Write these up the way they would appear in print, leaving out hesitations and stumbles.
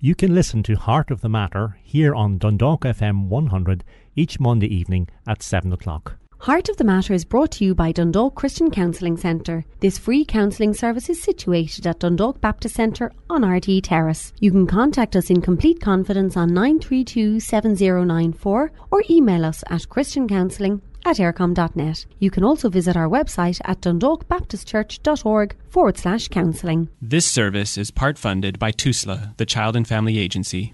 You can listen to Heart of the Matter here on Dundalk FM 100 each Monday evening at 7 o'clock. Heart of the Matter is brought to you by Dundalk Christian Counselling Centre. This free counselling service is situated at Dundalk Baptist Centre on RT Terrace. You can contact us in complete confidence on 932 7094 or email us at christiancounselling@aircom.net. You can also visit our website at dundalkbaptistchurch.org/counselling. This service is part funded by TUSLA, the Child and Family Agency.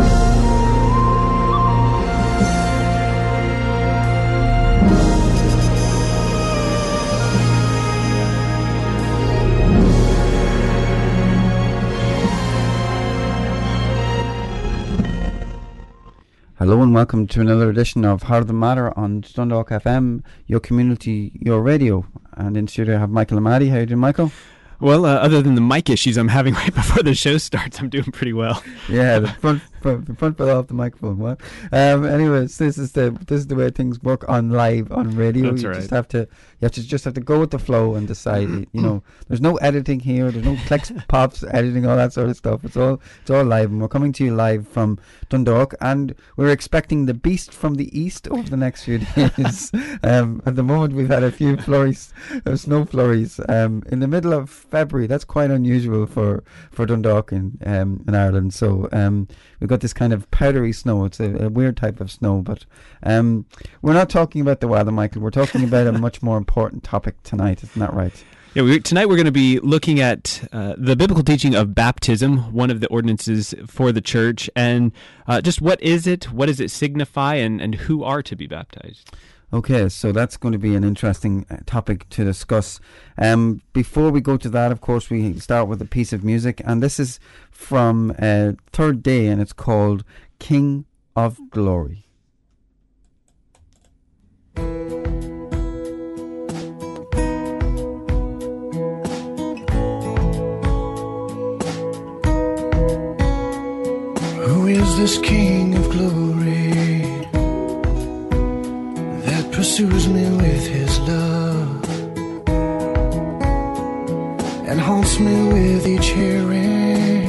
Hello and welcome to another edition of Heart of the Matter on Dundalk FM, your community, your radio. And in studio I have Michael Amadi. How are you doing, Michael? Well, other than the mic issues I'm having right before the show starts, I'm doing pretty well. Yeah, the front fell off the microphone. What? Anyways, this is the way things work on live on radio. That's you right. You just have to go with the flow and decide. You know, there's no editing here. There's no clicks, pops, editing, all that sort of stuff. It's all live, and we're coming to you live from Dundalk, and we're expecting the beast from the east over the next few days. At the moment, we've had a few flurries, snow flurries, in the middle of February. That's quite unusual for Dundalk in Ireland. So we've got this kind of powdery snow. It's a weird type of snow, but we're not talking about the weather, Michael. We're talking about a much more important topic tonight. Isn't that right? Yeah, tonight we're going to be looking at the biblical teaching of baptism, one of the ordinances for the church, and just what is it, what does it signify, and who are to be baptized. Okay, so that's going to be an interesting topic to discuss. Before we go to that, of course, we start with a piece of music, and this is from Third Day, and it's called King of Glory. Who is this King of Glory that pursues me with his love and haunts me with each hearing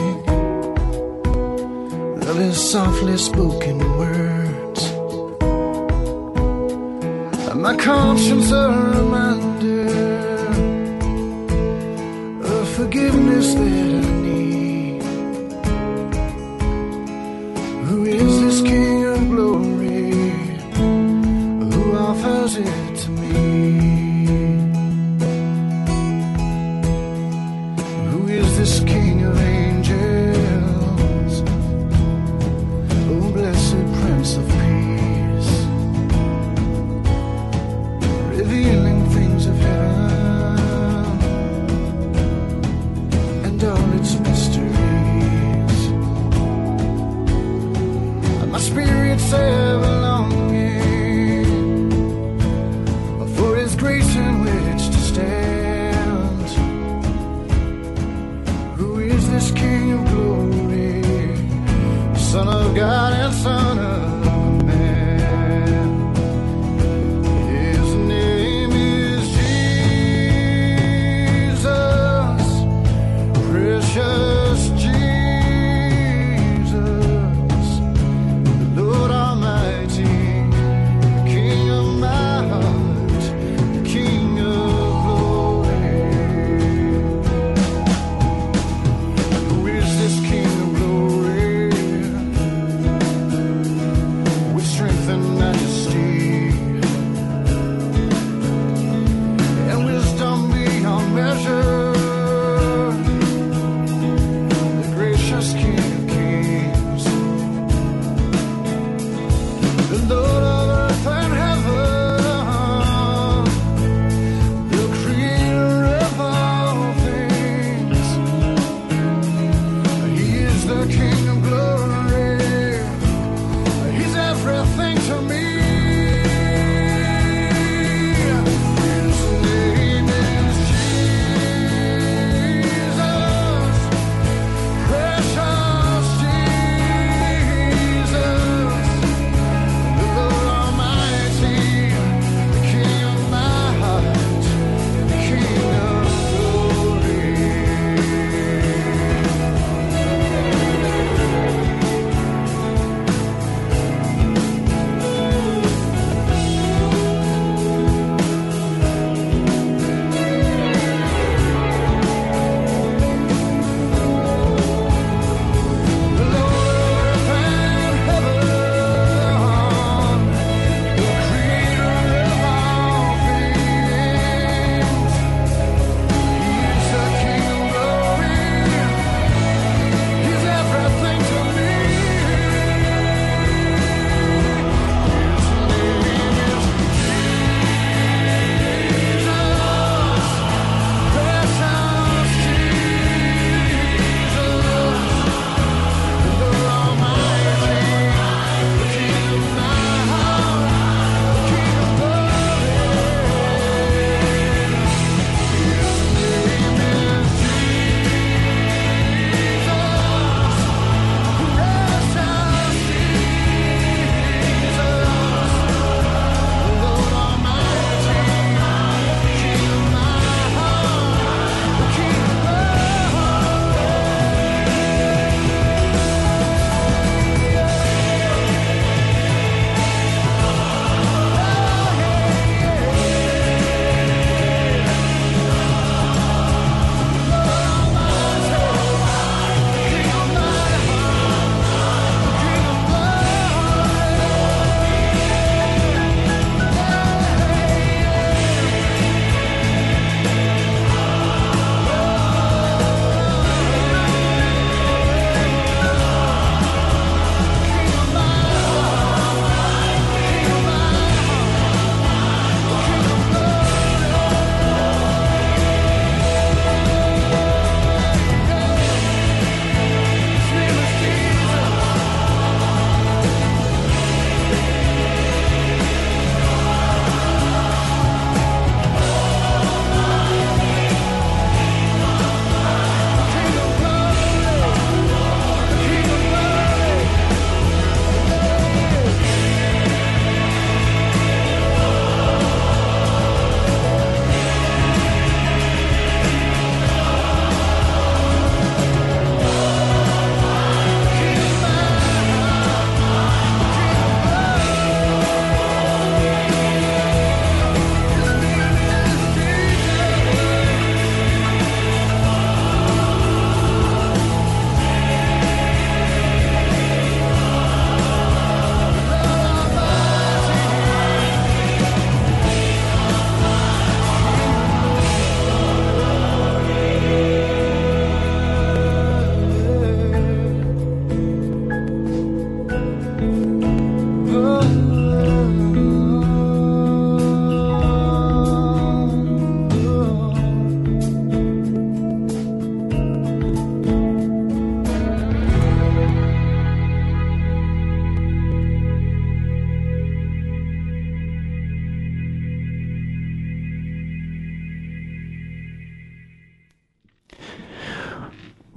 of his softly spoken words? And my conscience a reminder of forgiveness that I need. Who is this King of Glory who offers it to me? Who is this King of angels? Oh, blessed Prince of Peace, revealing things of heaven and all its mysteries. My spirit's ever longing for his grace in which to stand. Who is this King of Glory, Son of God and Son of Man? His name is Jesus, precious Jesus.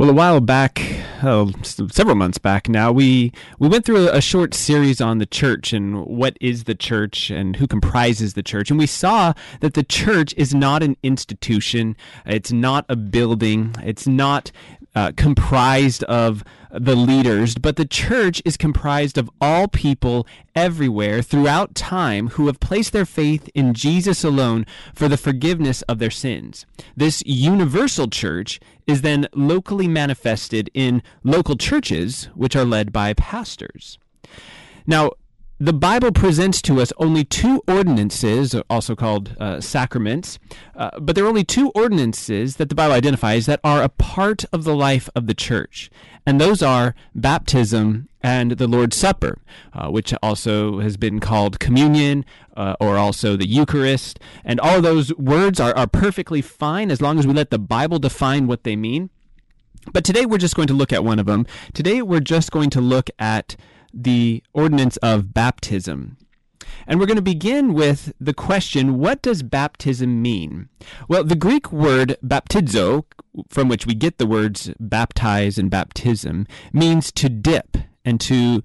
Well, a while back, several months back now, we went through a short series on the church and what is the church and who comprises the church. And we saw that the church is not an institution. It's not a building. It's not comprised of the leaders, but the church is comprised of all people everywhere throughout time who have placed their faith in Jesus alone for the forgiveness of their sins. This universal church is then locally manifested in local churches, which are led by pastors. Now, the Bible presents to us only two ordinances, also called sacraments, but there are only two ordinances that the Bible identifies that are a part of the life of the church, and those are baptism and the Lord's Supper, which also has been called communion, or also the Eucharist, and all of those words are perfectly fine as long as we let the Bible define what they mean. But today we're just going to look at one of them. Today we're just going to look at the ordinance of baptism. And we're going to begin with the question, what does baptism mean? Well, the Greek word baptizo, from which we get the words baptize and baptism, means to dip and to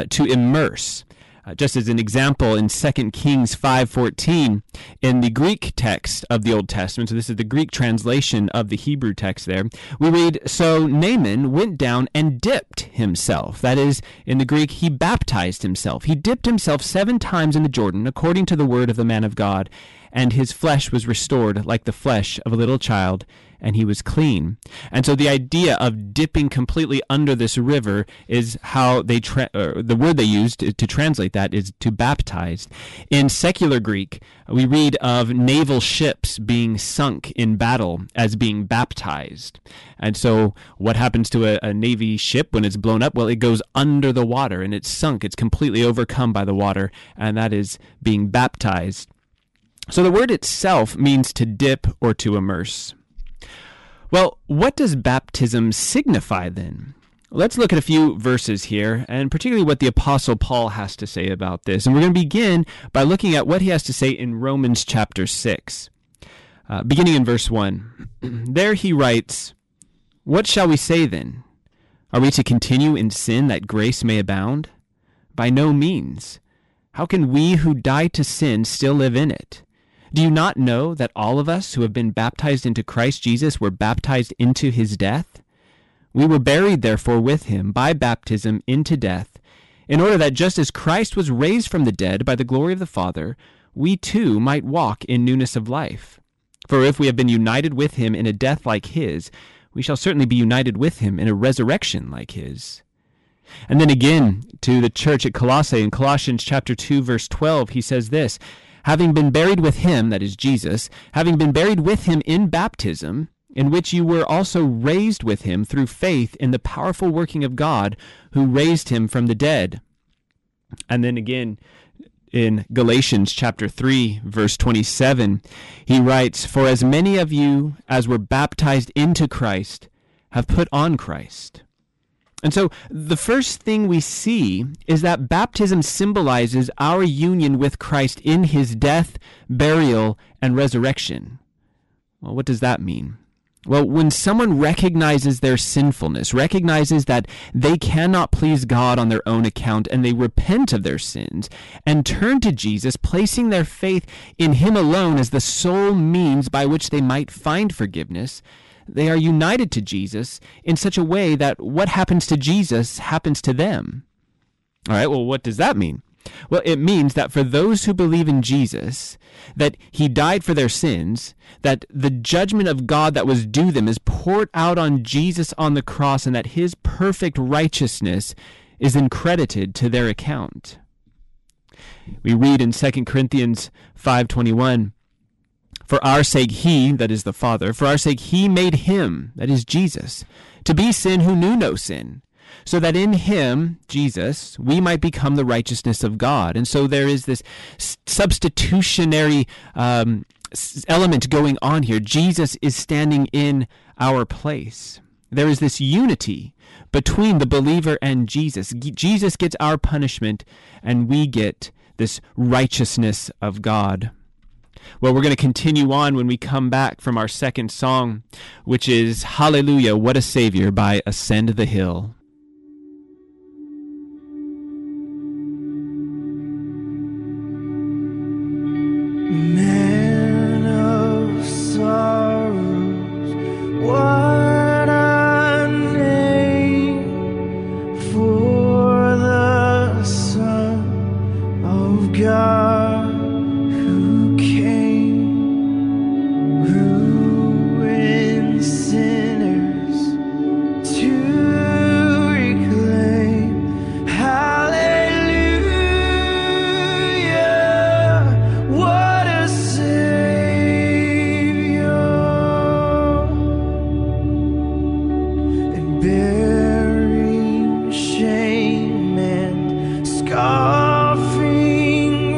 immerse. Just as an example, in 2 Kings 5:14, in the Greek text of the Old Testament, so this is the Greek translation of the Hebrew text there, we read, "So Naaman went down and dipped himself." That is, in the Greek, he baptized himself. He dipped himself 7 times in the Jordan, according to the word of the man of God, and his flesh was restored like the flesh of a little child, and he was clean. And so the idea of dipping completely under this river is how they the word they used to translate that is to baptize. In secular Greek, we read of naval ships being sunk in battle as being baptized. And so what happens to a Navy ship when it's blown up? Well, it goes under the water and it's sunk. It's completely overcome by the water, and that is being baptized. So the word itself means to dip or to immerse. Well, what does baptism signify then? Let's look at a few verses here, and particularly what the Apostle Paul has to say about this. And we're going to begin by looking at what he has to say in Romans chapter 6, beginning in verse 1. There he writes, "What shall we say then? Are we to continue in sin that grace may abound? By no means. How can we who died to sin still live in it? Do you not know that all of us who have been baptized into Christ Jesus were baptized into his death? We were buried, therefore, with him by baptism into death, in order that just as Christ was raised from the dead by the glory of the Father, we too might walk in newness of life. For if we have been united with him in a death like his, we shall certainly be united with him in a resurrection like his." And then again to the church at Colossae, in Colossians chapter 2, verse 12, he says this, "Having been buried with him," that is Jesus, "having been buried with him in baptism, in which you were also raised with him through faith in the powerful working of God who raised him from the dead." And then again in Galatians chapter 3, verse 27, he writes, "For as many of you as were baptized into Christ have put on Christ." And so the first thing we see is that baptism symbolizes our union with Christ in his death, burial, and resurrection. Well, what does that mean? Well, when someone recognizes their sinfulness, recognizes that they cannot please God on their own account, and they repent of their sins and turn to Jesus, placing their faith in him alone as the sole means by which they might find forgiveness, they are united to Jesus in such a way that what happens to Jesus happens to them. All right, well, what does that mean? Well, it means that for those who believe in Jesus, that he died for their sins, that the judgment of God that was due them is poured out on Jesus on the cross, and that his perfect righteousness is then credited to their account. We read in 2 Corinthians 5:21, "For our sake he," that is the Father, "for our sake he made him," that is Jesus, "to be sin who knew no sin, so that in him," Jesus, "we might become the righteousness of God." And so there is this substitutionary element going on here. Jesus is standing in our place. There is this unity between the believer and Jesus. Jesus gets our punishment, and we get this righteousness of God. Well, we're going to continue on when we come back from our second song, which is Hallelujah, What a Savior by Ascend the Hill. Man of sorrows, what a name for the Son of God who came, who wins sinners to reclaim. Hallelujah, what a Savior, and bearing shame and scoffing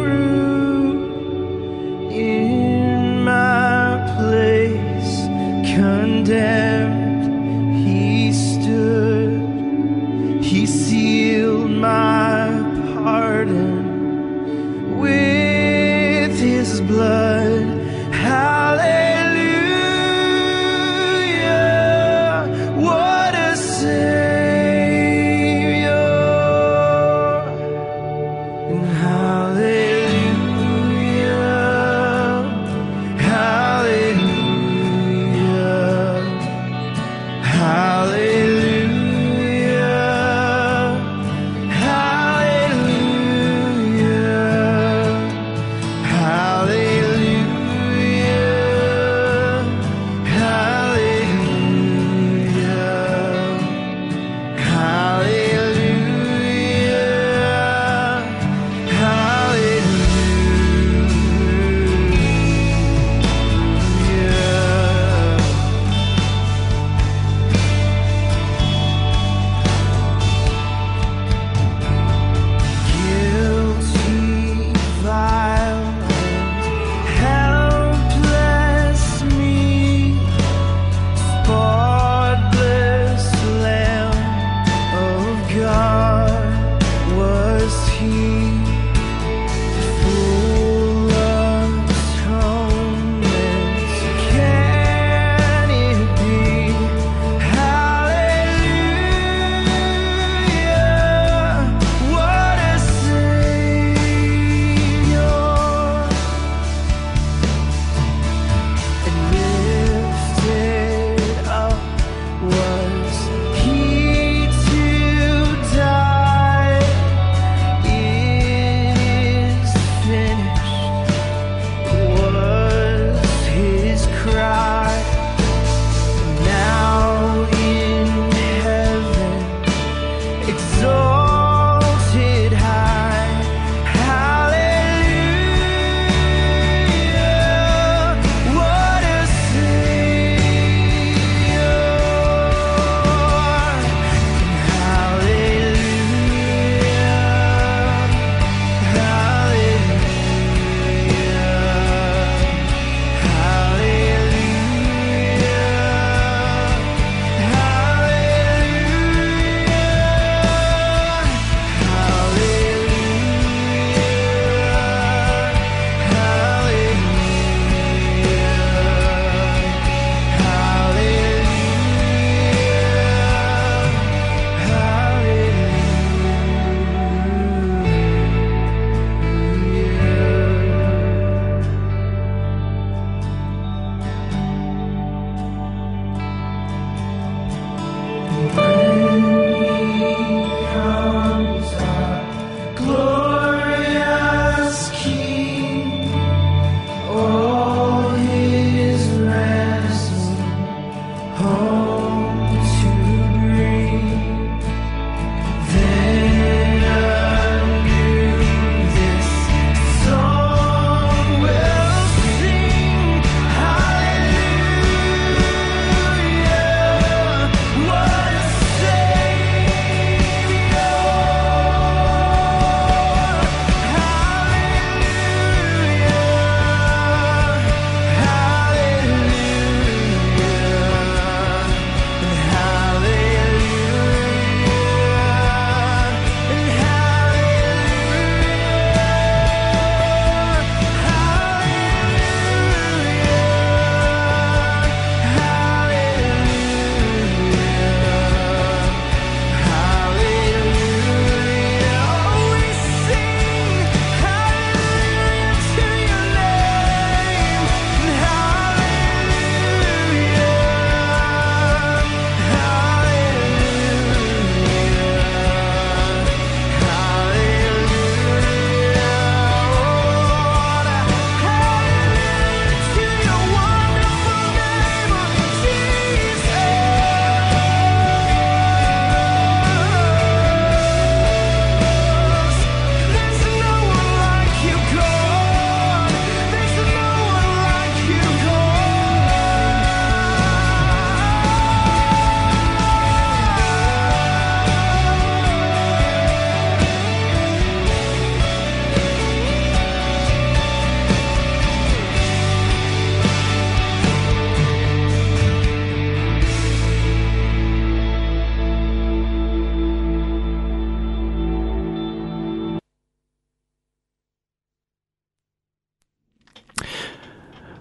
rude, in my place condemned he stood. He sealed my pardon with his blood. Hallelujah, what a Savior, and hallelujah, hallelujah, hallelujah, hallelujah, hallelujah, guilty, vile, helpless me, spotless Lamb of God was he, full atonement. Can it be? Hallelujah, what a Savior, and lifted up was he to die. It is finished was his cry. Now in heaven exalted high. Hallelujah, what a Savior, hallelujah, hallelujah, hallelujah.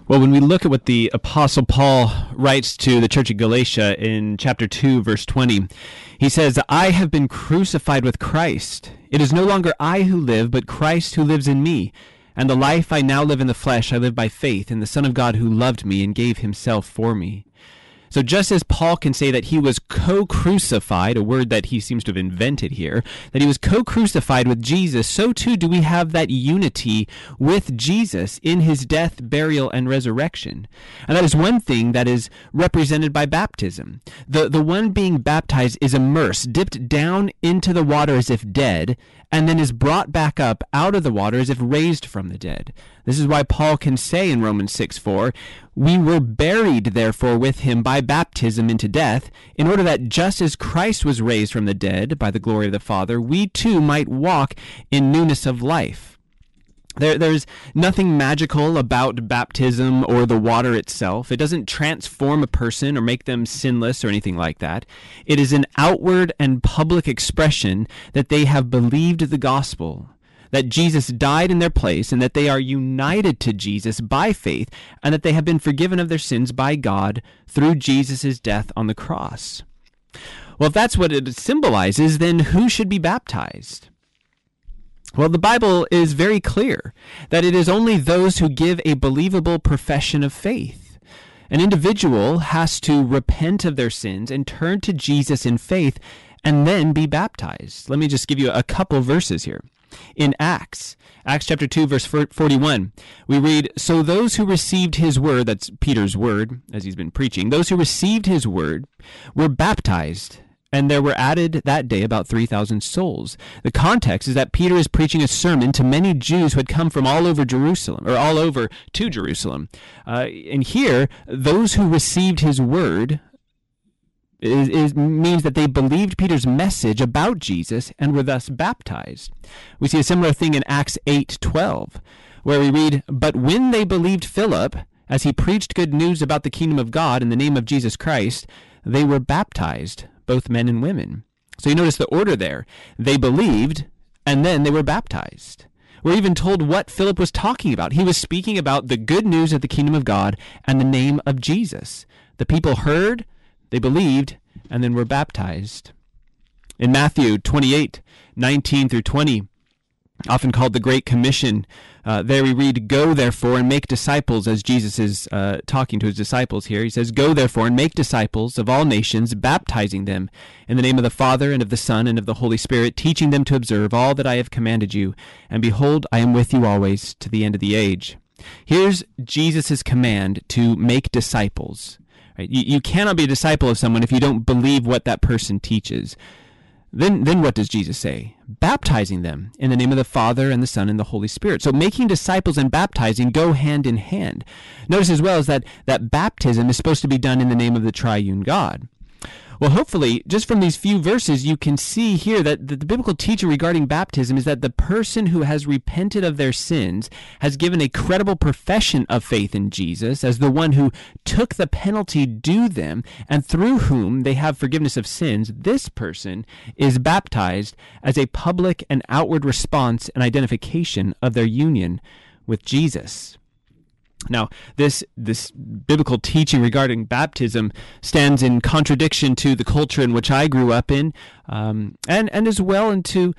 Well, when we look at what the Apostle Paul writes to the church of Galatia in chapter 2, verse 20, he says, I have been crucified with Christ. It is no longer I who live, but Christ who lives in me. And the life I now live in the flesh, I live by faith in the Son of God who loved me and gave himself for me. So just as Paul can say that he was co-crucified, a word that he seems to have invented here, that he was co-crucified with Jesus, so too do we have that unity with Jesus in his death, burial, and resurrection. And that is one thing that is represented by baptism. The one being baptized is immersed, dipped down into the water as if dead, and then is brought back up out of the water as if raised from the dead. This is why Paul can say in Romans 6:4, we were buried therefore with him by baptism into death, in order that just as Christ was raised from the dead by the glory of the Father, we too might walk in newness of life. There's nothing magical about baptism or the water itself. It doesn't transform a person or make them sinless or anything like that. It is an outward and public expression that they have believed the gospel, that Jesus died in their place, and that they are united to Jesus by faith, and that they have been forgiven of their sins by God through Jesus' death on the cross. Well, if that's what it symbolizes, then who should be baptized? Well, the Bible is very clear that it is only those who give a believable profession of faith. An individual has to repent of their sins and turn to Jesus in faith and then be baptized. Let me just give you a couple verses here. In Acts chapter 2, verse 41, we read, so those who received his word, that's Peter's word, as he's been preaching, those who received his word were baptized, and there were added that day about 3,000 souls. The context is that Peter is preaching a sermon to many Jews who had come from all over Jerusalem, or all over to Jerusalem. And here, those who received his word means that they believed Peter's message about Jesus and were thus baptized. We see a similar thing in Acts 8:12, where we read, but when they believed Philip, as he preached good news about the kingdom of God in the name of Jesus Christ, they were baptized, both men and women. So you notice the order there. They believed, and then they were baptized. We're even told what Philip was talking about. He was speaking about the good news of the kingdom of God and the name of Jesus. The people heard, they believed, and then were baptized. In Matthew 28:19 through 20, often called the Great Commission, there we read, go therefore and make disciples, as Jesus is talking to his disciples here. He says, go therefore and make disciples of all nations, baptizing them in the name of the Father and of the Son and of the Holy Spirit, teaching them to observe all that I have commanded you. And behold, I am with you always to the end of the age. Here's Jesus' command to make disciples. Right? You cannot be a disciple of someone if you don't believe what that person teaches. Then what does Jesus say? Baptizing them in the name of the Father and the Son and the Holy Spirit. So making disciples and baptizing go hand in hand. Notice as well as that baptism is supposed to be done in the name of the triune God. Well, hopefully, just from these few verses, you can see here that the biblical teaching regarding baptism is that the person who has repented of their sins has given a credible profession of faith in Jesus as the one who took the penalty due them and through whom they have forgiveness of sins. This person is baptized as a public and outward response and identification of their union with Jesus. Now, this biblical teaching regarding baptism stands in contradiction to the culture in which I grew up in, and as well into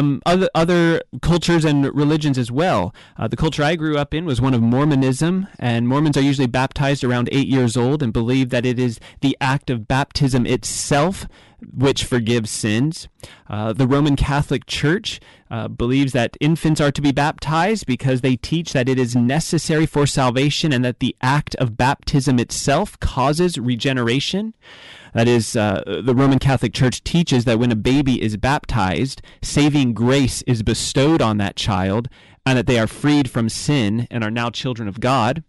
other cultures and religions as well. The culture I grew up in was one of Mormonism, and Mormons are usually baptized around 8 years old and believe that it is the act of baptism itself which forgives sins. The Roman Catholic Church believes that infants are to be baptized because they teach that it is necessary for salvation and that the act of baptism itself causes regeneration. That is, the Roman Catholic Church teaches that when a baby is baptized, saving grace is bestowed on that child, and that they are freed from sin and are now children of God.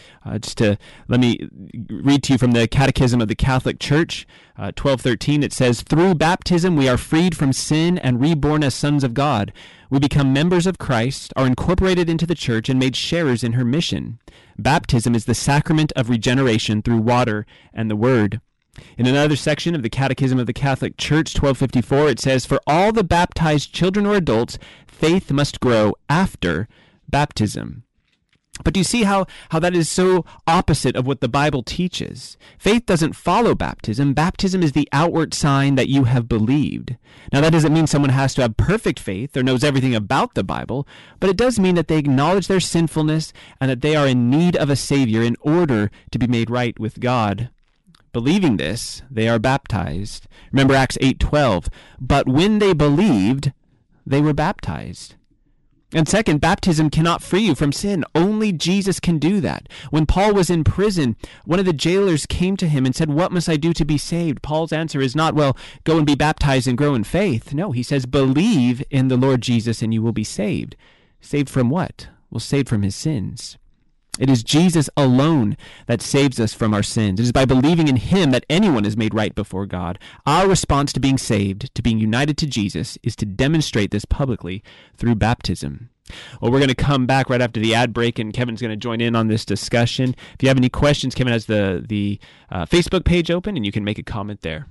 Let me read to you from the Catechism of the Catholic Church, 1213. It says, through baptism we are freed from sin and reborn as sons of God. We become members of Christ, are incorporated into the church, and made sharers in her mission. Baptism is the sacrament of regeneration through water and the Word. In another section of the Catechism of the Catholic Church, 1254, it says, for all the baptized children or adults, faith must grow after baptism. But do you see how that is so opposite of what the Bible teaches? Faith doesn't follow baptism. Baptism is the outward sign that you have believed. Now, that doesn't mean someone has to have perfect faith or knows everything about the Bible, but it does mean that they acknowledge their sinfulness and that they are in need of a Savior in order to be made right with God. Believing this, they are baptized. Remember Acts 8:12. But when they believed, they were baptized. And second, baptism cannot free you from sin. Only Jesus can do that. When Paul was in prison, one of the jailers came to him and said, "What must I do to be saved?" Paul's answer is not, "Well, go and be baptized and grow in faith." No, he says, "Believe in the Lord Jesus and you will be saved." Saved from what? Well, saved from his sins. It is Jesus alone that saves us from our sins. It is by believing in him that anyone is made right before God. Our response to being saved, to being united to Jesus, is to demonstrate this publicly through baptism. Well, we're going to come back right after the ad break, and Kevin's going to join in on this discussion. If you have any questions, Kevin has the Facebook page open, and you can make a comment there.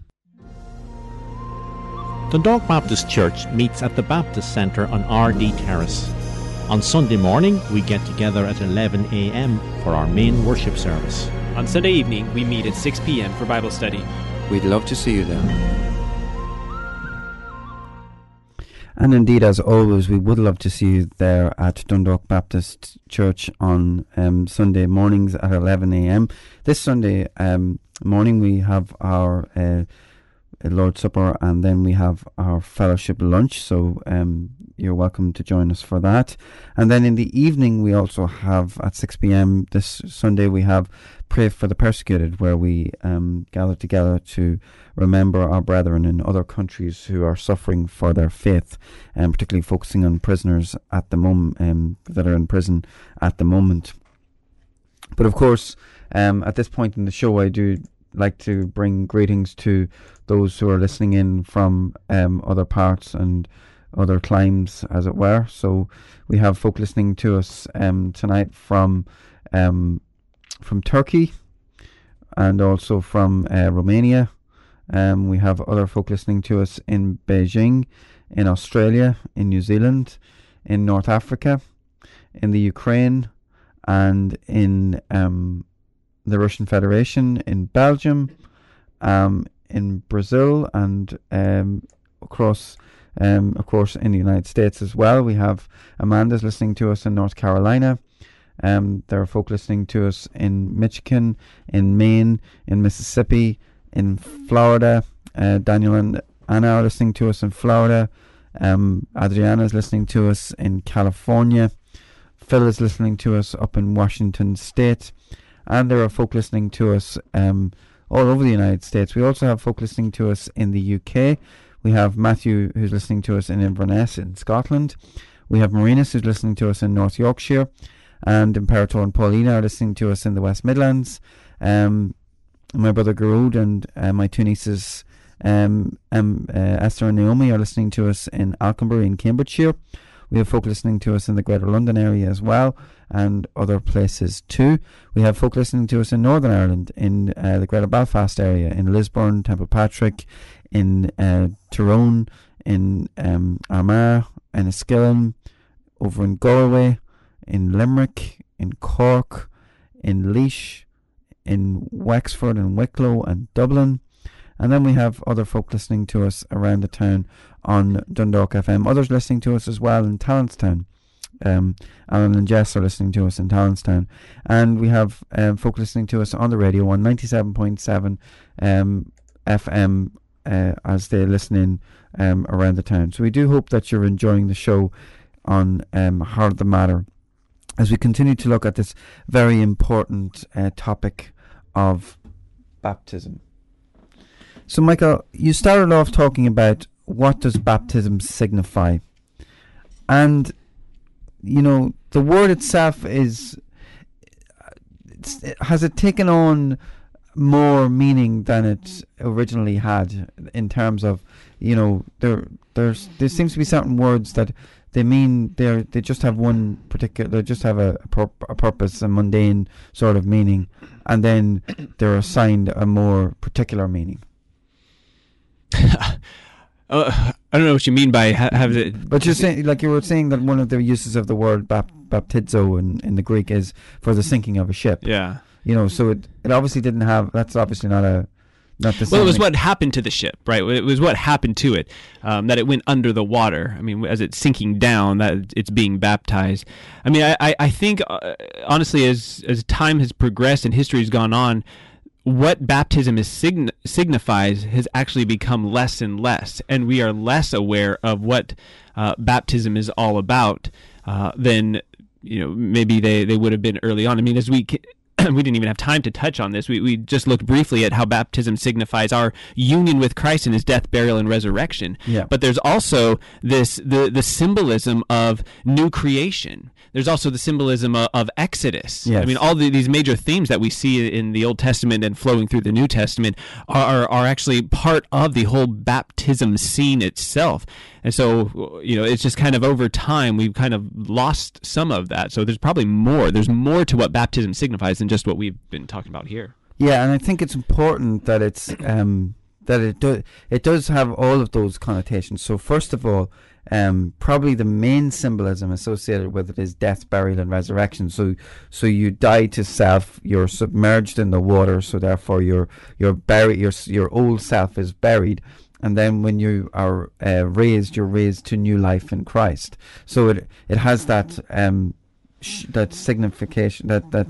Dundalk Baptist Church meets at the Baptist Centre on RD Terrace. On Sunday morning, we get together at 11 a.m. for our main worship service. On Sunday evening, we meet at 6 p.m. for Bible study. We'd love to see you there. And indeed, as always, we would love to see you there at Dundalk Baptist Church on Sunday mornings at 11 a.m. This Sunday morning, we have our Lord's Supper, and then we have our fellowship lunch, so you're welcome to join us for that. And then in the evening, we also have at 6 p.m. this Sunday, we have Pray for the Persecuted, where we gather together to remember our brethren in other countries who are suffering for their faith, and particularly focusing on prisoners at the moment that are in prison at the moment. But of course, at this point in the show, I do like to bring greetings to those who are listening in from other parts and other climes, as it were. So we have folk listening to us tonight from Turkey and also from Romania. We have other folk listening to us in Beijing, in Australia, in New Zealand, in North Africa, in the Ukraine, and in the Russian Federation, in Belgium, in Brazil, and across, of course, in the United States as well. We have Amanda's listening to us in North Carolina. There are folk listening to us in Michigan, in Maine, in Mississippi, in Florida. Daniel and Anna are listening to us in Florida. Adriana is listening to us in California. Phil is listening to us up in Washington State. And there are folk listening to us all over the United States. We also have folk listening to us in the UK. We have Matthew, who's listening to us in Inverness in Scotland. We have Marinus, who's listening to us in North Yorkshire. And Imperator and Paulina are listening to us in the West Midlands. My brother Garud and my two nieces Esther and Naomi are listening to us in Alconbury in Cambridgeshire. We have folk listening to us in the Greater London area as well, and other places too. We have folk listening to us in Northern Ireland, in the Greater Belfast area, in Lisburn, Templepatrick, in Tyrone, in Armagh, in Enniskillen, over in Galway, in Limerick, in Cork, in Laois, in Wexford and Wicklow and Dublin. And then we have other folk listening to us around the town on Dundalk FM. Others listening to us as well in Talentstown. Alan and Jess are listening to us in Talentstown. And we have folk listening to us on the radio on 97.7 FM as they listen in around the town. So we do hope that you're enjoying the show on Heart of the Matter as we continue to look at this very important topic of baptism. So, Michael, you started off talking about what does baptism signify. And, you know, the word itself has it taken on more meaning than it originally had, in terms of, you know, there seems to be certain words that they mean they just have one particular, they just have a purpose, a mundane sort of meaning, and then they're assigned a more particular meaning. I don't know what you mean by have it. But you're saying, like you were saying, that one of the uses of the word baptizo in the Greek is for the sinking of a ship. Yeah. So it obviously didn't have. That's obviously not the same. Well, it was what happened to the ship, right? It was what happened to it, that it went under the water. I mean, as it's sinking down, that it's being baptized. I mean, I think, honestly, as time has progressed and history has gone on, what baptism signifies has actually become less and less, and we are less aware of what baptism is all about than maybe they would have been early on. I mean, as we didn't even have time to touch on this. We just looked briefly at how baptism signifies our union with Christ in his death, burial, and resurrection. Yeah. But there's also the symbolism of new creation. There's also the symbolism of Exodus. Yes. I mean, all these major themes that we see in the Old Testament and flowing through the New Testament are actually part of the whole baptism scene itself. And so, it's just kind of over time, we've kind of lost some of that. So there's probably more. There's more to what baptism signifies than just what we've been talking about here. Yeah, and I think it's important that it's that it does have all of those connotations. So first of all, probably the main symbolism associated with it is death, burial, and resurrection. So you die to self. You're submerged in the water. So therefore, you're buried. Your old self is buried. And then when you are raised, you're raised to new life in Christ. So it has that that signification,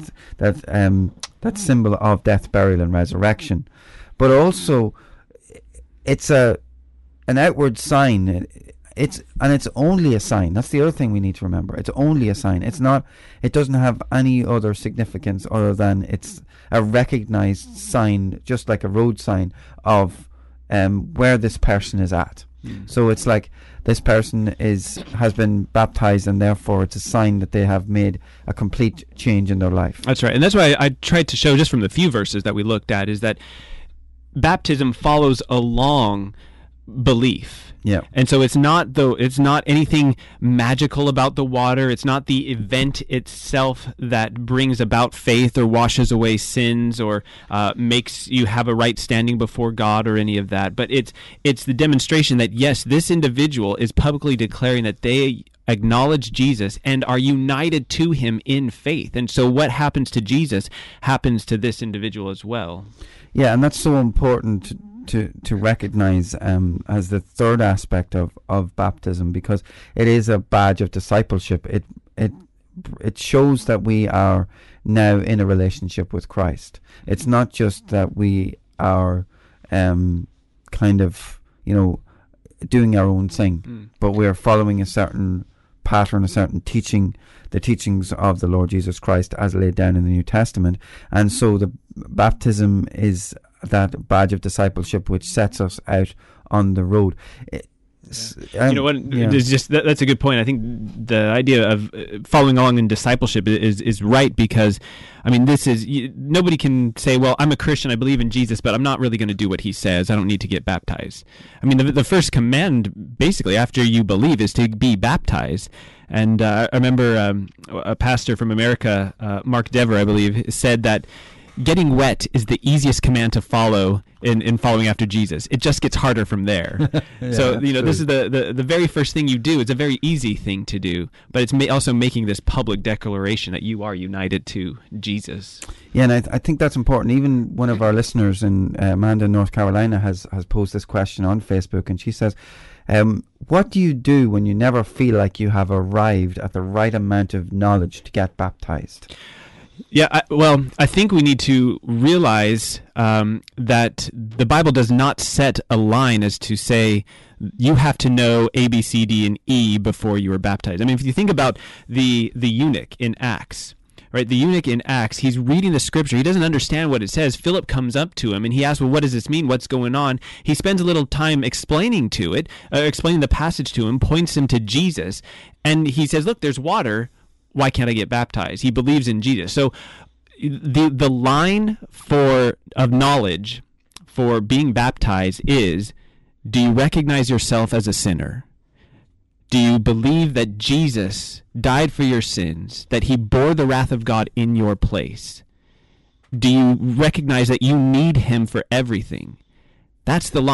that symbol of death, burial, and resurrection. But also, it's an outward sign. It's only a sign. That's the other thing we need to remember. It's only a sign. It doesn't have any other significance other than it's a recognized sign, just like a road sign of where this person is at. So it's like this person has been baptized, and therefore it's a sign that they have made a complete change in their life. That's right. And that's why I tried to show, just from the few verses that we looked at, is that baptism follows along belief. Yeah. And so it's not anything magical about the water. It's not the event itself that brings about faith or washes away sins or makes you have a right standing before God or any of that. But it's the demonstration that, yes, this individual is publicly declaring that they acknowledge Jesus and are united to him in faith. And so what happens to Jesus happens to this individual as well. Yeah, and that's so important to recognize as the third aspect of baptism, because it is a badge of discipleship. It shows that we are now in a relationship with Christ. It's not just that we are kind of doing our own thing, but we are following a certain pattern, a certain teaching, the teachings of the Lord Jesus Christ as laid down in the New Testament. And so the baptism is that badge of discipleship which sets us out on the road. There's just that's a good point. I think the idea of following along in discipleship is right, because I mean, nobody can say, well, I'm a Christian, I believe in Jesus, but I'm not really going to do what he says. I don't need to get baptized. I mean, the first command, basically, after you believe, is to be baptized. And I remember a pastor from America, Mark Dever, I believe, said that getting wet is the easiest command to follow in following after Jesus. It just gets harder from there. So, this is the very first thing you do. It's a very easy thing to do, but it's also making this public declaration that you are united to Jesus. Yeah, and I think that's important. Even one of our listeners in Amanda in North Carolina has posed this question on Facebook, and she says, what do you do when you never feel like you have arrived at the right amount of knowledge to get baptized? Yeah, I think we need to realize that the Bible does not set a line as to say you have to know A, B, C, D, and E before you are baptized. I mean, if you think about the eunuch in Acts, right? The eunuch in Acts, he's reading the scripture. He doesn't understand what it says. Philip comes up to him and he asks, well, what does this mean? What's going on? He spends a little time explaining the passage to him, points him to Jesus, and he says, look, there's water. Why can't I get baptized? He believes in Jesus. So the line of knowledge for being baptized is, do you recognize yourself as a sinner? Do you believe that Jesus died for your sins, that he bore the wrath of God in your place? Do you recognize that you need him for everything? That's the line.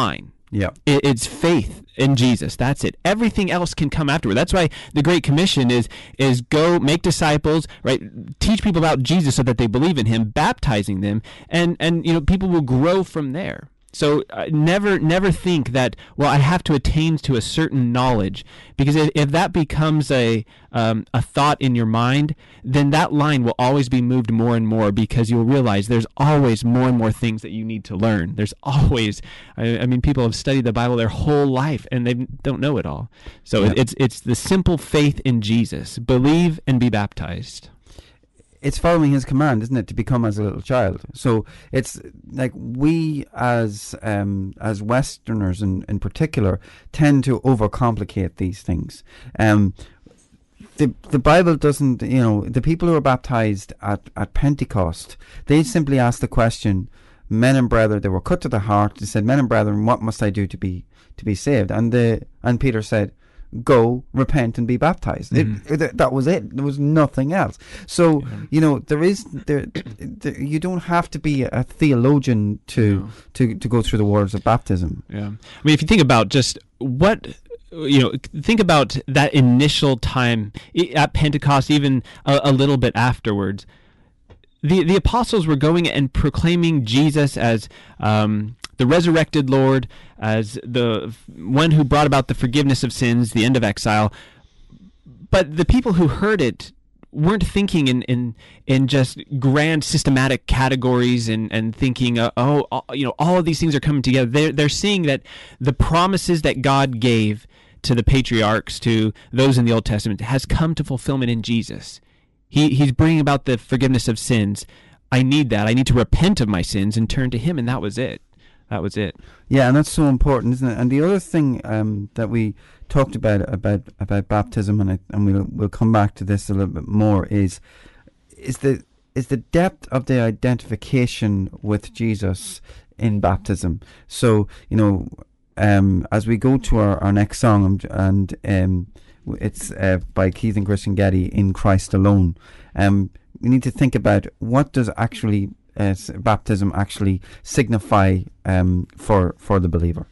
Yeah. It's faith in Jesus. That's it. Everything else can come afterward. That's why the Great Commission is go make disciples, right? Teach people about Jesus so that they believe in him, baptizing them, and people will grow from there. So never think that, well, I have to attain to a certain knowledge, because if that becomes a thought in your mind, then that line will always be moved more and more, because you'll realize there's always more and more things that you need to learn. There's always, I mean, people have studied the Bible their whole life and they don't know it all. So yeah. It's the simple faith in Jesus. Believe and be baptized. It's following his command, isn't it, to become as a little child? So it's like we as Westerners in particular tend to overcomplicate these things. The Bible doesn't, the people who are baptized at Pentecost, they simply asked the question, men and brethren, they were cut to the heart. They said, men and brethren, what must I do to be saved? And Peter said, go, repent, and be baptized. Mm-hmm. That was it. There was nothing else. So, there you don't have to be a theologian to go through the waters of baptism. Yeah. I mean, if you think about just think about that initial time at Pentecost, even a little bit afterwards. The apostles were going and proclaiming Jesus as the resurrected Lord, as the one who brought about the forgiveness of sins, the end of exile. But the people who heard it weren't thinking in just grand systematic categories and thinking, all of these things are coming together. They're seeing that the promises that God gave to the patriarchs, to those in the Old Testament, has come to fulfillment in Jesus. He's bringing about the forgiveness of sins. I need that. I need to repent of my sins and turn to him, and that was it. That was it. Yeah, and that's so important, isn't it? And the other thing that we talked about baptism, and we'll come back to this a little bit more, is the depth of the identification with Jesus in baptism. So, as we go to our next song, and it's by Keith and Christian Getty, In Christ Alone. We need to think about what does actually baptism actually signify for the believer.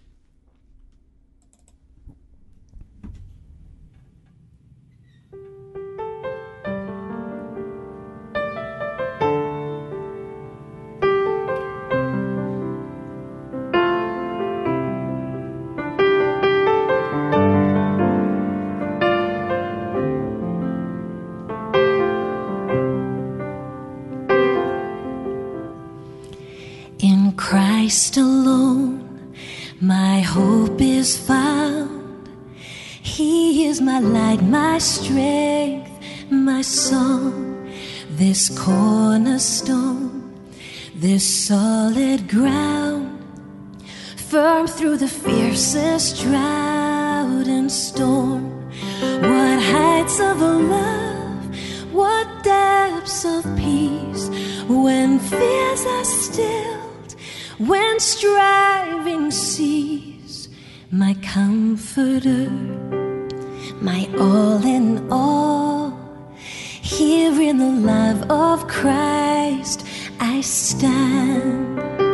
Christ alone, my hope is found. He is my light, my strength, my song. This cornerstone, this solid ground, firm through the fiercest drought and storm. What heights of love, what depths of peace, when fears are stilled, when striving cease. My comforter, my all in all, here in the love of Christ I stand.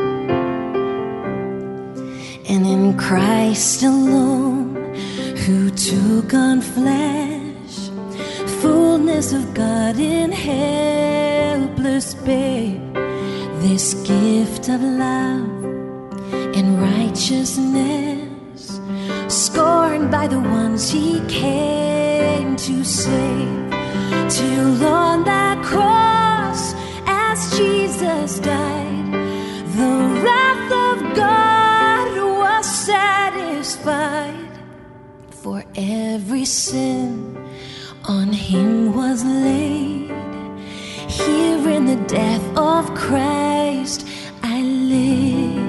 And in Christ alone, who took on flesh, fullness of God in helpless babe, this gift of love and righteousness, scorned by the ones he came to save, till on that cross, as Jesus died, the wrath of God was satisfied. For every sin on him was laid. Here in the death of Christ I live.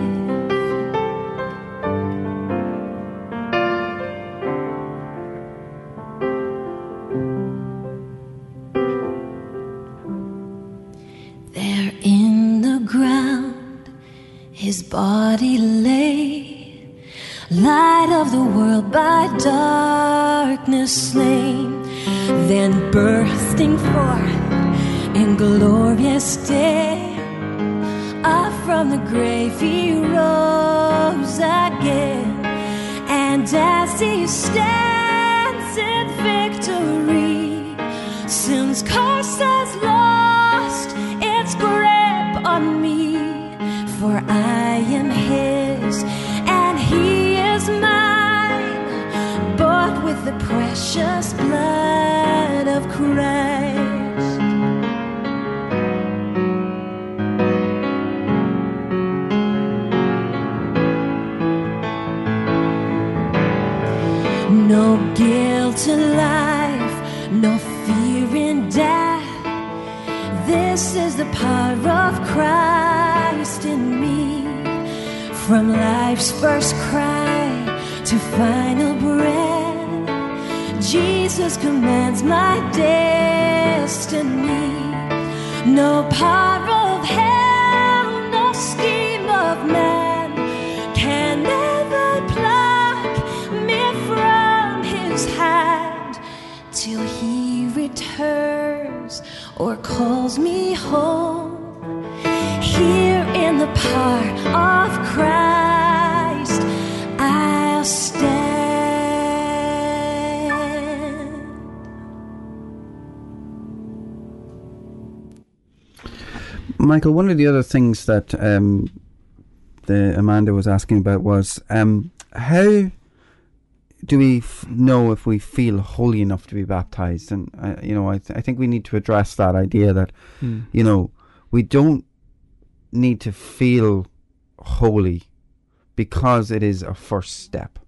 There in the ground his body lay, light of the world by darkness slain, then bursting forth in glorious day, up from the grave he rose again. And as he stands in victory, sin's curse has lost its grip on me. For I am his and he is mine, bought with the precious blood of Christ. No guilt in life, no fear in death. This is the power of Christ in me. From life's first cry to final breath, Jesus commands my destiny. No power of hell, no scheme of man can ever pluck me from his hand till he returns or calls me home. Here in the power of Christ I'll stand. Michael, one of the other things that Amanda was asking about was how do we know if we feel holy enough to be baptized? And I think we need to address that idea that we don't need to feel holy because it is a first step.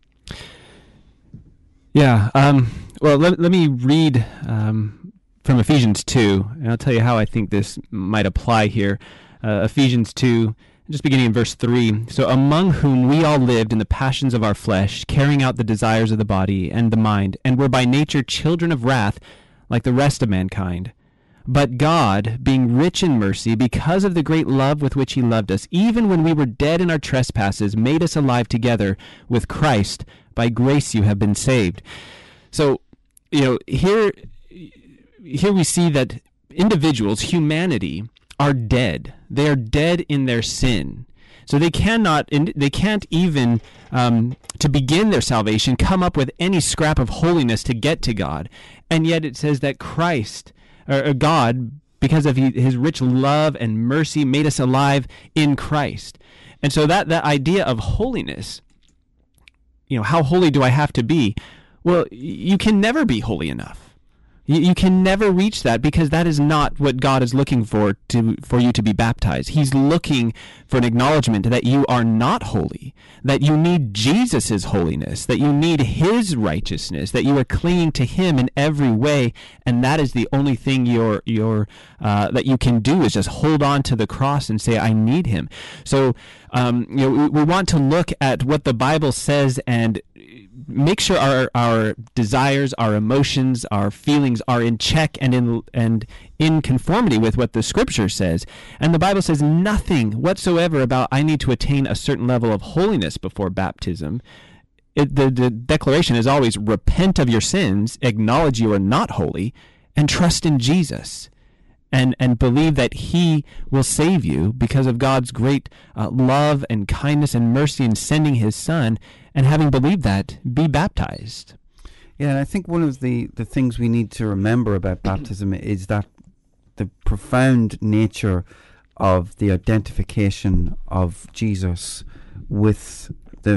Yeah. Well, let me read from Ephesians 2, and I'll tell you how I think this might apply here. Ephesians 2, just beginning in verse 3. So among whom we all lived in the passions of our flesh, carrying out the desires of the body and the mind, and were by nature children of wrath, like the rest of mankind. But God, being rich in mercy, because of the great love with which he loved us, even when we were dead in our trespasses, made us alive together with Christ. By grace you have been saved. So, here we see that individuals, humanity, are dead. They are dead in their sin. So they can't even, to begin their salvation, come up with any scrap of holiness to get to God. And yet it says that Christ, or God, because of his rich love and mercy, made us alive in Christ. And so that idea of holiness, how holy do I have to be? Well, you can never be holy enough. You can never reach that, because that is not what God is looking for you to be baptized. He's looking for an acknowledgement that you are not holy, that you need Jesus' holiness, that you need his righteousness, that you are clinging to him in every way, and that is the only thing that you can do is just hold on to the cross and say, I need him. So we want to look at what the Bible says and make sure our desires, our emotions, our feelings are in check and in conformity with what the Scripture says. And the Bible says nothing whatsoever about I need to attain a certain level of holiness before baptism. The declaration is always repent of your sins, acknowledge you are not holy, and trust in Jesus. And believe that he will save you because of God's great love and kindness and mercy in sending his Son. And having believed that, be baptized. Yeah, and I think one of the things we need to remember about baptism is that the profound nature of the identification of Jesus with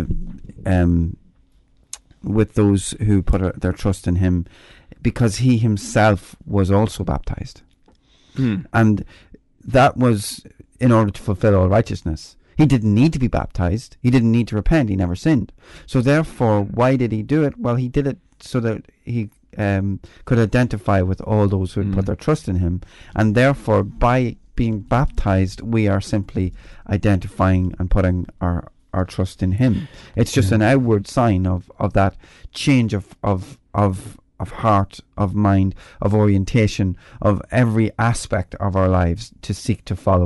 those who put their trust in him, because he himself was also baptized. And that was in order to fulfill all righteousness. He didn't need to be baptized. He didn't need to repent. He never sinned. So therefore, why did he do it? Well, he did it so that he could identify with all those who had put their trust in him. And therefore, by being baptized, we are simply identifying and putting our trust in him. It's just an outward sign of that change of heart, of mind, of orientation, of every aspect of our lives to seek to follow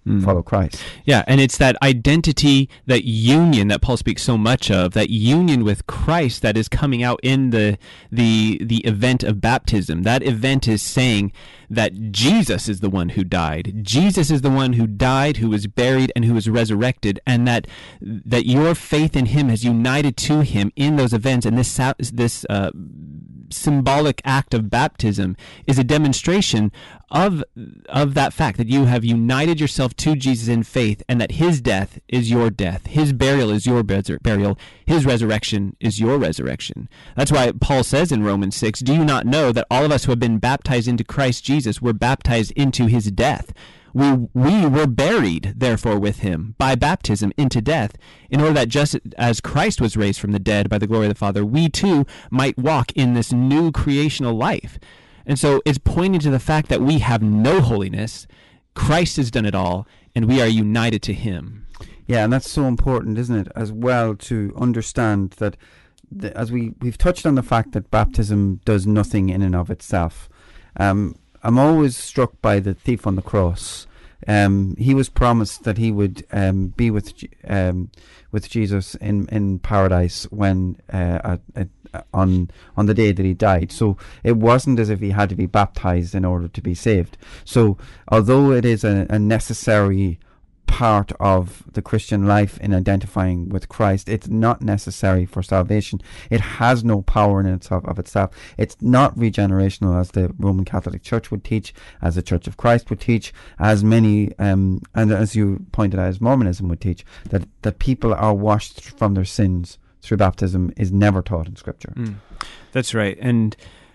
follow Christ. Yeah, and it's that identity, that union that Paul speaks so much of, that union with Christ that is coming out in the event of baptism. That event is saying that Jesus is the one who died. Jesus is the one who died, who was buried, and who was resurrected, and that your faith in him has united to him in those events. And this symbolic act of baptism is a demonstration of that fact, that you have united yourself to Jesus in faith, and that his death is your death, his burial is your burial, his resurrection is your resurrection. That's why Paul says in Romans 6, do you not know that all of us who have been baptized into Christ Jesus were baptized into his death? We were buried, therefore, with him by baptism into death, in order that just as Christ was raised from the dead by the glory of the Father, we too might walk in this new creational life. And so it's pointing to the fact that we have no holiness. Christ has done it all, and we are united to him. Yeah, and that's so important, isn't it, as well, to understand that, as we've touched on the fact that baptism does nothing in and of itself. I'm always struck by the thief on the cross. He was promised that he would be with Jesus in paradise when on the day that he died. So it wasn't as if he had to be baptized in order to be saved. So although it is a necessary part of the Christian life in identifying with Christ, it's not necessary for salvation. It has no power in itself of itself. It's not regenerational, as the Roman Catholic Church would teach, as the Church of Christ would teach, as many and as you pointed out, as Mormonism would teach, that people are washed from their sins through baptism is never taught in Scripture. That's right. And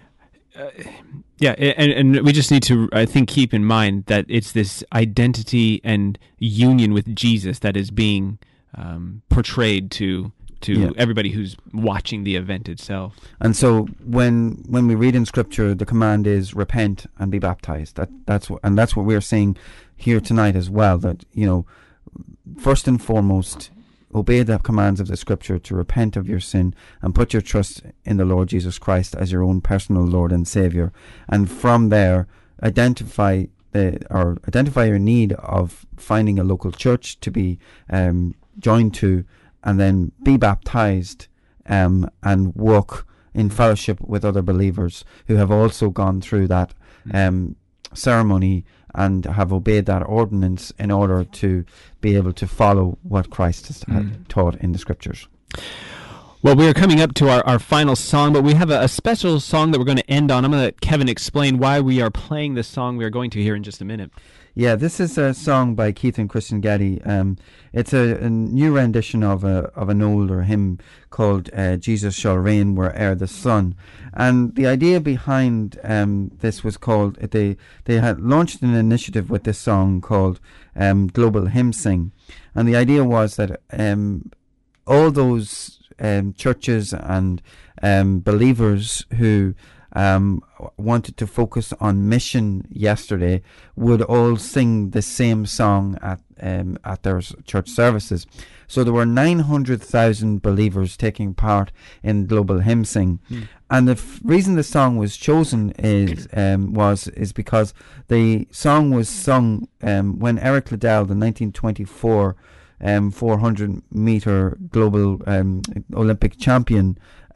and we just need to, I think, keep in mind that it's this identity and union with Jesus that is being portrayed to everybody who's watching the event itself. And so when we read in Scripture, the command is repent and be baptized. That's what we're saying here tonight as well. That, first and foremost, obey the commands of the Scripture to repent of your sin and put your trust in the Lord Jesus Christ as your own personal Lord and Saviour. And from there, identify your need of finding a local church to be joined to, and then be baptized and walk in fellowship with other believers who have also gone through that ceremony and have obeyed that ordinance in order to be able to follow what Christ has taught in the Scriptures. Well, we are coming up to our final song, but we have a special song that we're going to end on. I'm going to let Kevin explain why we are playing this song we are going to hear in just a minute. Yeah, this is a song by Keith and Christian Getty. It's a new rendition of an older hymn called Jesus Shall Reign Where'er the Sun. And the idea behind this was called, they had launched an initiative with this song called Global Hymn Sing. And the idea was that all those churches and believers who wanted to focus on mission yesterday would all sing the same song at their church services. So there were 900,000 believers taking part in Global Hymn Sing. And the reason the song was chosen is because the song was sung when Eric Liddell, the 1924 400-meter global Olympic champion,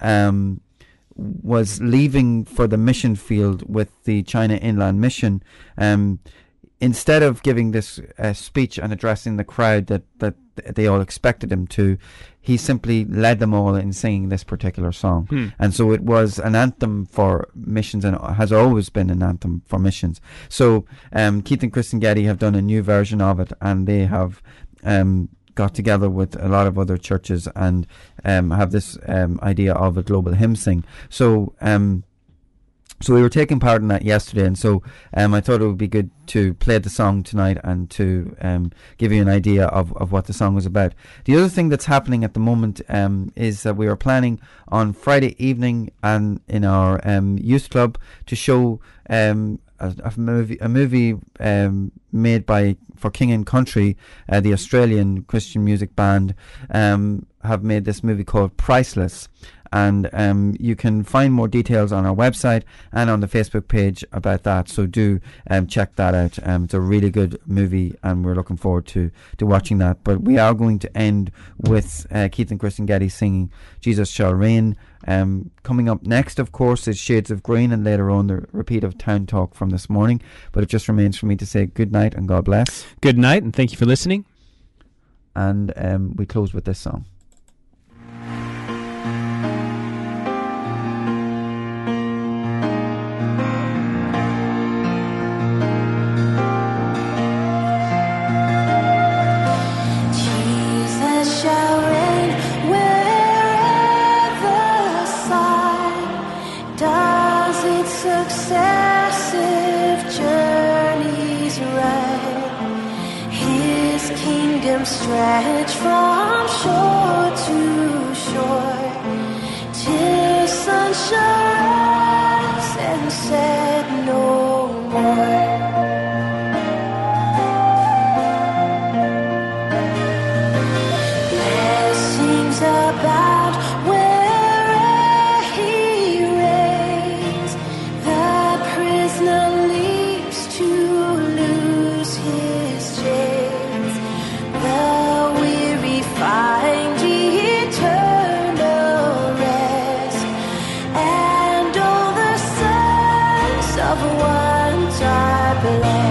was leaving for the mission field with the China Inland Mission. Instead of giving this speech and addressing the crowd that they all expected him to, he simply led them all in singing this particular song. And so it was an anthem for missions, and has always been an anthem for missions. So Keith and Christian Getty have done a new version of it, and they have got together with a lot of other churches and have this idea of a global hymn sing. So we were taking part in that yesterday, and so I thought it would be good to play the song tonight and to give you an idea of what the song was about. The other thing that's happening at the moment is that we are planning on Friday evening and in our youth club to show a movie made for King and Country, the Australian Christian music band, have made this movie called Priceless, and you can find more details on our website and on the Facebook page about that, so do check that out. It's a really good movie and we're looking forward to watching that. But we are going to end with Keith and Kristen Getty singing Jesus Shall Reign. Coming up next, of course, is Shades of Green, and later on the repeat of Town Talk from this morning. But it just remains for me to say good night and God bless. Good night, and thank you for listening. And we close with this song. Jesus shall reign wherever side does its successive journeys ride. His kingdom stretch from shore to shore till sun shall rise and set no more. Blessings about where he reigns. The prisoner leaps to loose his chains. The weary find eternal rest, and all the sons of one are blessed.